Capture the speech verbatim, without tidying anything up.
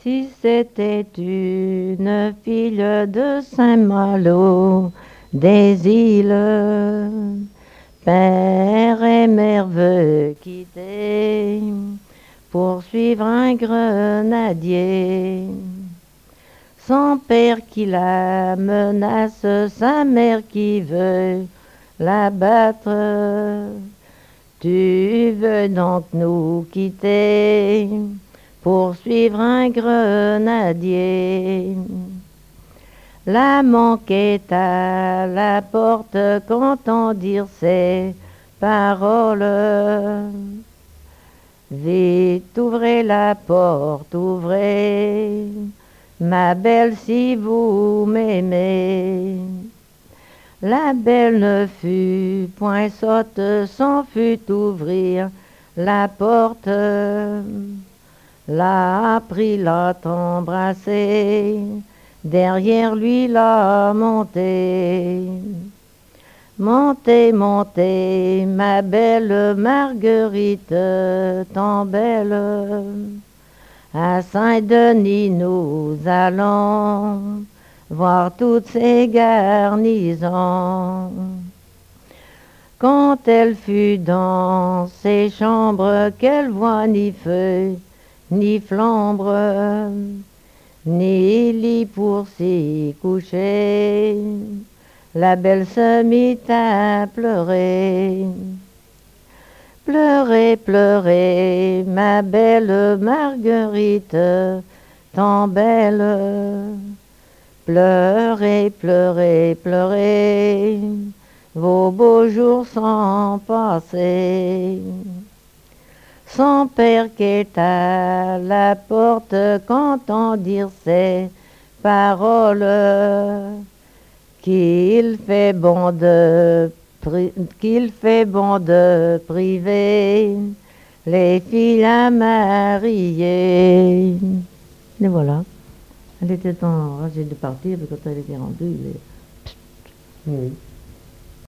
Si c'était une fille de Saint-Malo, des îles, père et mère veulent quitter pour suivre un grenadier. Son père qui la menace, sa mère qui veut la battre. Tu veux donc nous quitter pour suivre un grenadier. La manquait à la porte qu'entend dire ces paroles. Vite, ouvrez la porte, ouvrez, ma belle, si vous m'aimez. La belle ne fut point sotte, s'en fut ouvrir la porte. L'a pris, l'a embrassé, derrière lui l'a monté. Montez, montez, ma belle Marguerite, tant belle. À Saint-Denis nous allons voir toutes ces garnisons. Quand elle fut dans ses chambres, qu'elle voit ni feu, ni flambre, ni lit pour s'y coucher, la belle se mit à pleurer. Pleurez, pleurez, ma belle Marguerite, tant belle. Pleurez, pleurez, pleurez, vos beaux jours sont passés. Son père qui est à la porte, qu'entend dire ces paroles, qu'il fait bon de qu'il fait bon de priver les filles à marier. Et voilà. Elle était enragée de partir, mais quand elle était rendue, il est... Oui.